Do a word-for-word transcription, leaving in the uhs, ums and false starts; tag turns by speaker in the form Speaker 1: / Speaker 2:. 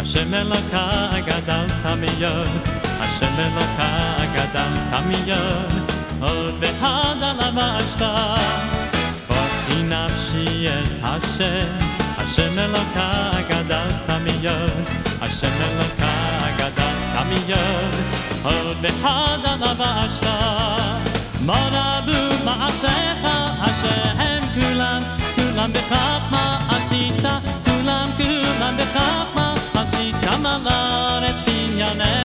Speaker 1: השם אלוקי גדלת מיד, השם אלוקי גדלת מיד, עוד בהדה לבשת. ברכי נפשי את השם, השם אלוקי גדלת מיד, השם אלוקי גדלת מיד, עוד בהדה לבשת. מה רבו מעשיך השם, כולם כולם בחוכמה עשית, כולם כולם בחוכמה עשית, על הארץ בנייני